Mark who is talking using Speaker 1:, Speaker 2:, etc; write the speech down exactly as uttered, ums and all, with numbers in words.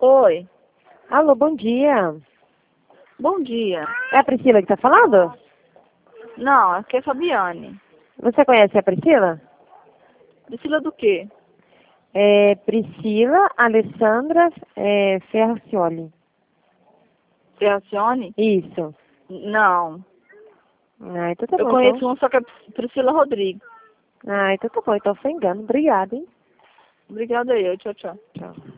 Speaker 1: Oi,
Speaker 2: Alô, bom dia.
Speaker 1: bom dia.
Speaker 2: É a Priscila que tá falando?
Speaker 1: Não, aqui é Fabiane.
Speaker 2: Você conhece a Priscila?
Speaker 1: Priscila do quê?
Speaker 2: É Priscila Alessandra é, Ferracioli.
Speaker 1: Ferracione?
Speaker 2: Isso.
Speaker 1: Não.
Speaker 2: Ah, então tá
Speaker 1: Eu
Speaker 2: bom,
Speaker 1: conheço
Speaker 2: então.
Speaker 1: uma, só que é Priscila Rodrigues.
Speaker 2: Ah, então tá bom, então foi engano. Obrigada, hein?
Speaker 1: Obrigada aí, tchau, tchau.
Speaker 2: Tchau.